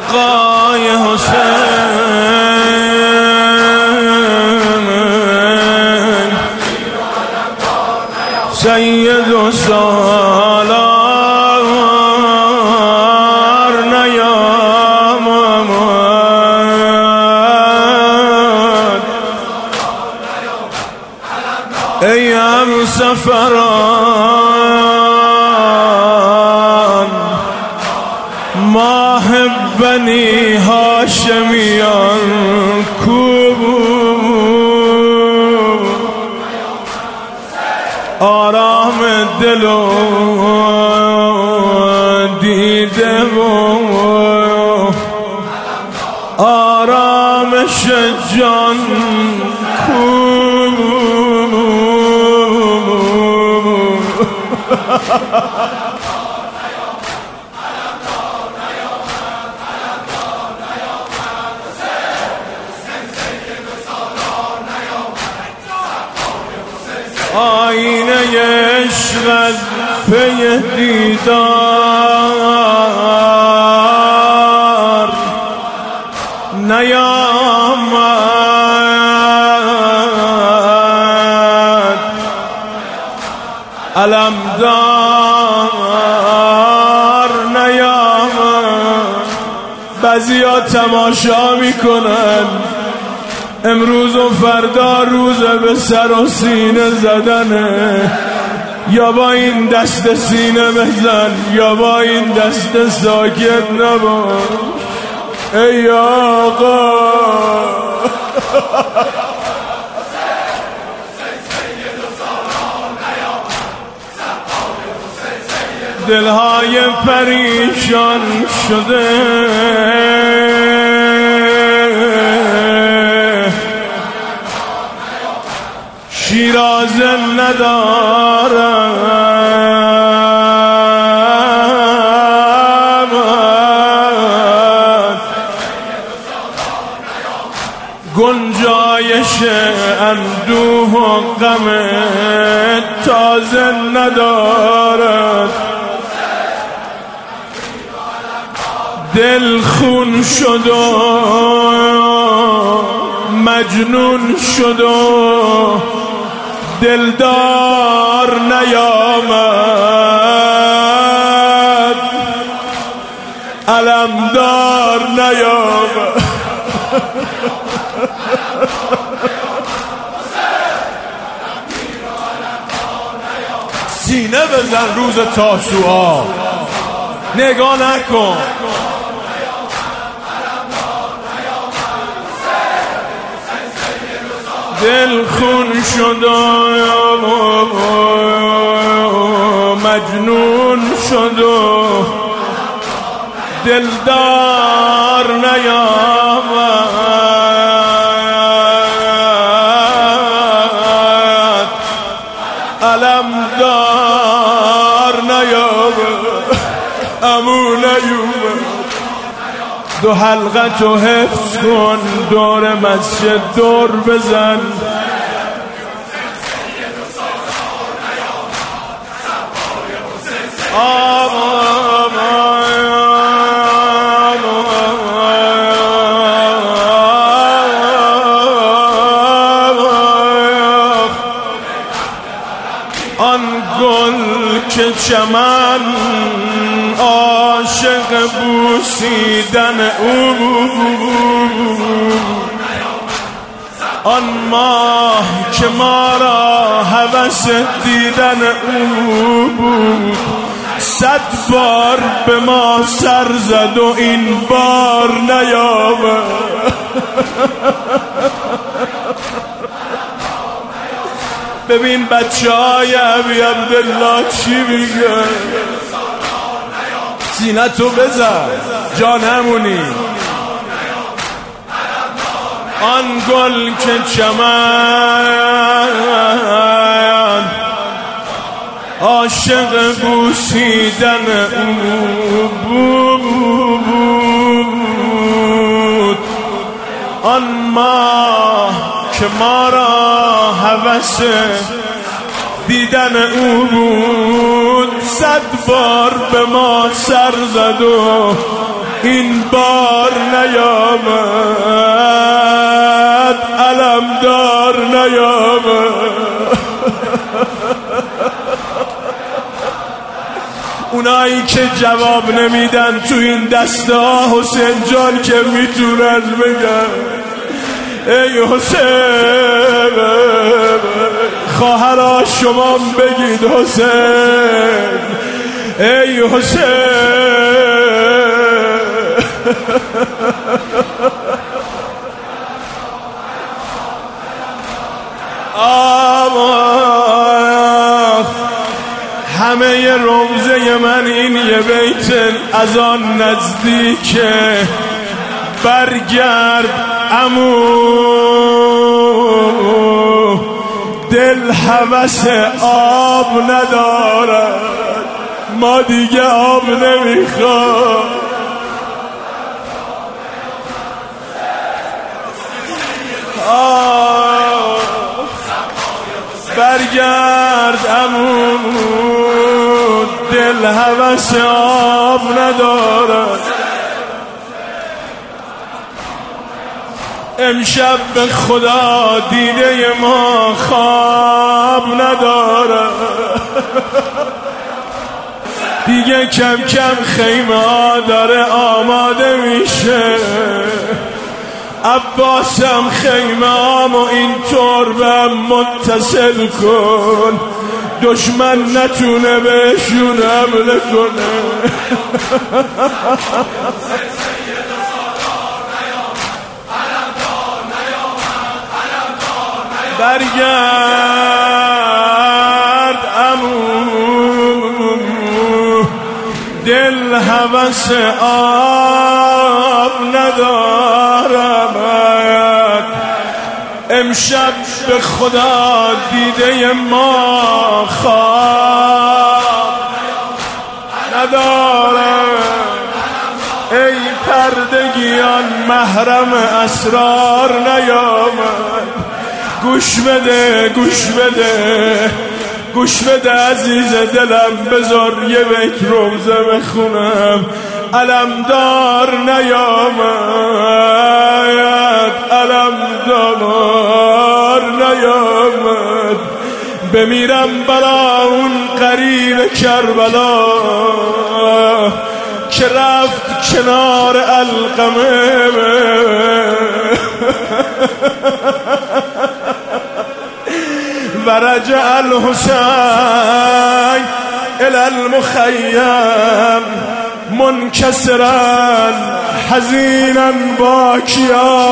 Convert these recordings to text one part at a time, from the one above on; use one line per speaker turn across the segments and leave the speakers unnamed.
آقای حسین سید و سالار نیامد ای همسفران ماه بنی هاشمیان کو آرام دل و دیده و آرامش جان کو آینه عشق از پی دیدار نیامد علمدار نیامد بعضیا تماشا میکنن امروز و فردا روز به سر و سینه زدنه یا با این دست سینه بزن یا با این دست ساکت نباش ای آقا دلهای پریشان شده شیرازه ندارم گنجایش اندوه و غم تازه ندارد دل خون شد و مجنون شد و دلدار نیامد علمدار نیامد سینه بزن روز تاسوعا نگاه نکن دل خون شد و مجنون شد و دلدار نیامد علمدار نیامد امو نیامد دو حلقت و حفظ کن دور مسجد دور بزن آن گل که چمن عاشق بوسیدن او آن ماه که ما را هوس دیدن او بود 100 بار به ما سر زد و این بار نیامد ببین بچه‌های ابی عبدالله چی میگن سینه‌تو بزن جا نمونی آن گل که چمن عاشق بوسیدن او بود آن ماه که ما را هوس دیدن او بود 100 بار به ما سر زد و این بار نیامد، علمدار نیامد. اونایی که جواب نمیدن تو این دسته ها حسین جان که میتونن بگن ای حسین، خواهرها شما بگید حسین، ای حسین. همه روزه من این یه بیت از آن نزدیکه، برگرد عمو، دل هوس آب ندارد، ما دیگه آب نمیخواد. برگرد عمو، دل هوس آب ندارد. امشب به خدا دیده ما خواب ندارد، دیگه کم کم خیمه ها داره آماده میشه. عباسم خیمه هامو اینطور به متصل کن، دشمن نتونه بهشون حمله کنه. برگرد عمو، دل هوس آب ندارم. امشب به خدا دیده ما خواب ندارم. ای پردگیان محرم اسرار نیامد. گوش بده گوش بده گوش بده عزیز دلم، بذار یه بیت روزه بخونم. علمدار نیامد، علمدار نیامد. بمیرم برا اون قریب کربلا که رفت کنار علقمه. ورجع الحسین الى المخیم منکسرا حزینا باکیا.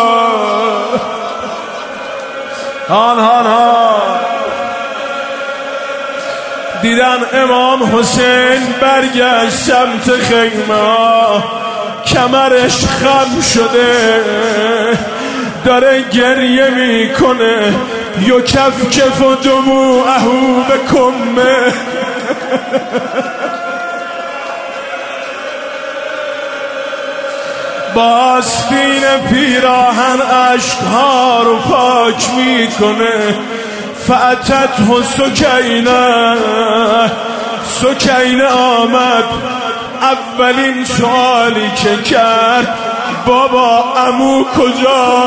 هان هان هان. دیدن امام حسین برگشت سمت خیمه، کمرش خم شده داره گریه میکنه. یکفکف دموعه بکمه. با آستین پیراهن اشکها رو پاک میکنه. فاتته سکینه، سکینه آمد. اولین سوالی که کرد بابا عمو کجا؟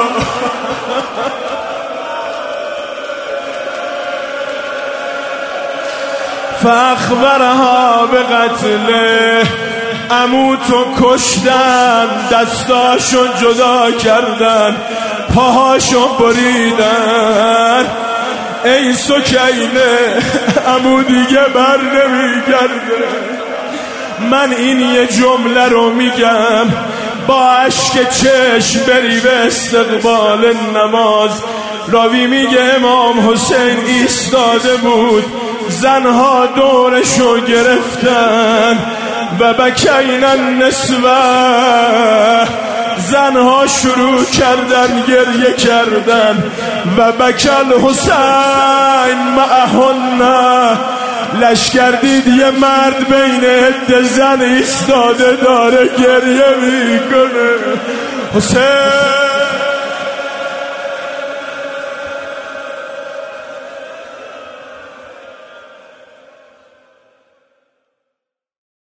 فاخبرها به قتله. عمو تو کشتن، دستاشو جدا کردن، پاهاشو بریدن. ای سکینه عمو دیگه بر نمیگرده. من این یه جمله رو میگم، با اشک چشم بری به استقبال نماز. راوی میگه امام حسین ایستاده بود، زنها دورشو گرفتن و بکین النسوه. زنها شروع کردن گریه کردن و بکل حسین معهن. لشکر دید یه مرد بین عده زن ایستاده داره گریه میکنه. حسین